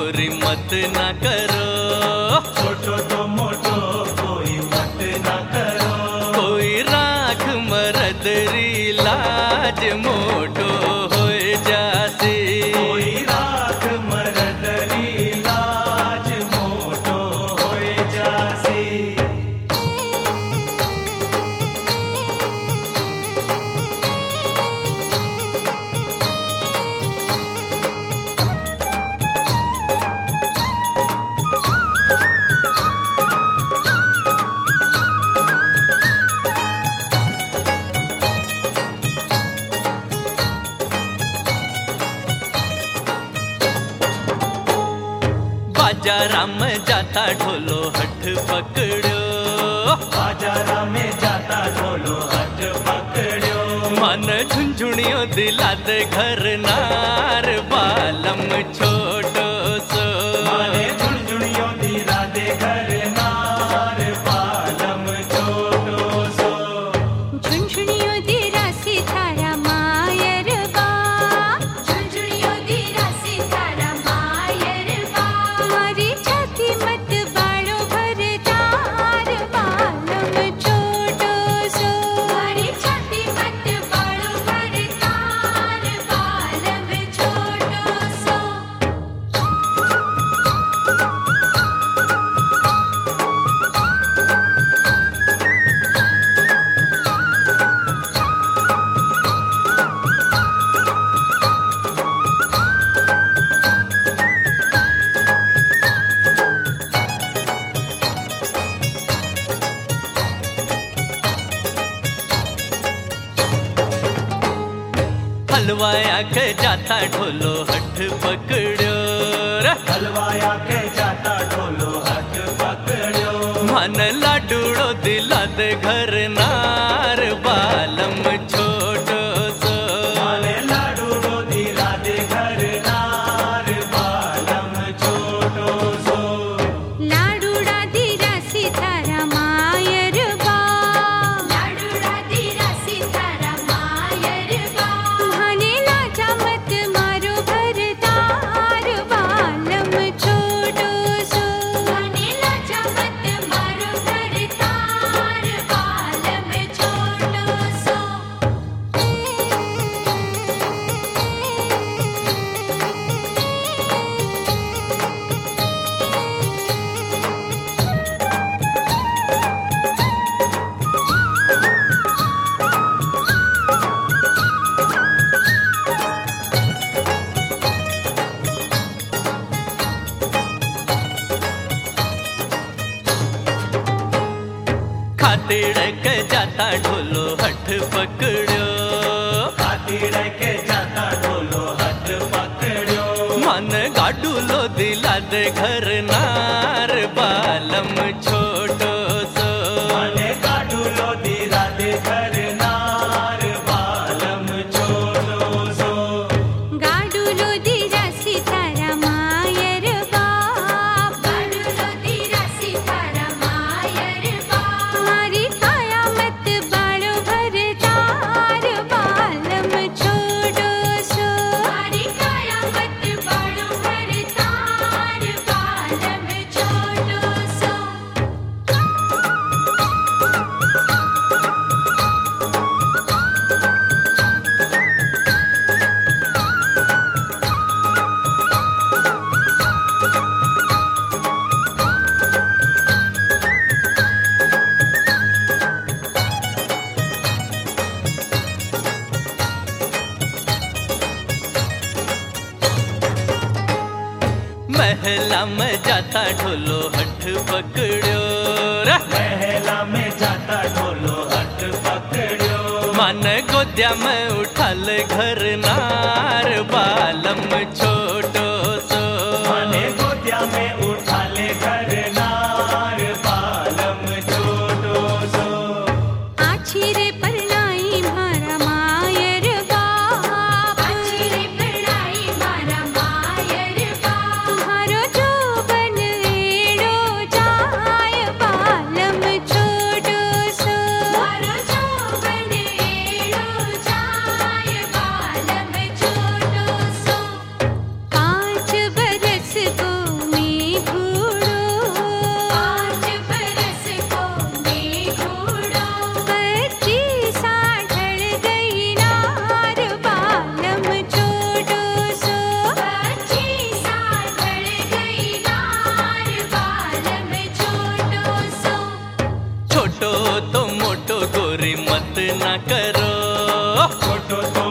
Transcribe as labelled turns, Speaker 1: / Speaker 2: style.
Speaker 1: गोरी मत ना करो,
Speaker 2: छोटो तो मोटो कोई मत ना करो।
Speaker 1: कोई राख मरदरी लाज मोटो होए जासी,
Speaker 2: कोई राख मरदरी लाज मोटो होए जासी।
Speaker 1: बाजारा में जाता ढोलो हठ पकड़ो,
Speaker 2: बाजारा में जाता ढोलो हट पकड़ो।
Speaker 1: मन झुंझुनियो दिला दे घर नार बालम छोटो सो,
Speaker 2: माने झुनझुनियों दिला दे घर नार बालम छोटो सो।
Speaker 3: झुनझुनियों दिरा सितारा मायर बा, झुनझुनियों दिरा सितारा मायर बा। मारी छाती मत बाड़ो भरदार बालम छोटो सो, मारी छाती मत बाड़ो भरदार बालम छोटो सो।
Speaker 1: हलवाया के जाता ढोलो हठ पकड़ो रे,
Speaker 2: हलवाया के जाता ढोलो हट पकड़ो।
Speaker 1: मन लाडूड़ो दिला दे घर नार बालम छोटो सो,
Speaker 2: माने लाडू रो दिला दे घर नार बालम छोटो सो।
Speaker 3: लाडूड़ा दिरा सितारा मायर बा, लाडूड़ा दिरा सितारा मायर बा। माने लाजा मत मारो भरदार बालम छोटो सो, माने लाजा मत मारो भरदार बालम छोटो सो।
Speaker 1: खातिर के जाता ढोलो हठ पकड़ो,
Speaker 2: खातिर के जाता ढोलो हट पकड़ो।
Speaker 1: मन गाडूलो दिला दे घर नार बालम छोटो सो,
Speaker 2: माने गाडू लो दिला दे घर नार बालम छोटो सो।
Speaker 3: गाडूलो दिरा सितारा मायर बा, गाडूलो दिरा सितारा मायर बा। मारी काया मत बाड़ो भरदार बालम छोटो सो, मारी काया मत बाड़ो भरदार बालम छोटो सो।
Speaker 1: महला में जाता ढोलो हठ पकड़ो रे,
Speaker 2: महला में जाता ढोलो हट पकड़ो।
Speaker 1: मन गोद्या में उठाल घर नार बालम छोटो सो,
Speaker 2: माने गोदिया में उठा ले घर नार बालम छोटो सो।
Speaker 3: आछिरे परनाई मारा मायर बाप, आछिरे परनाई मारा मायर बाप। तुम्हारो जोबन एड़ो जाय बालम छोटो सो, तुम्हारो जोबन एड़ो जाय बालम छोटो सो।
Speaker 2: छोटो तो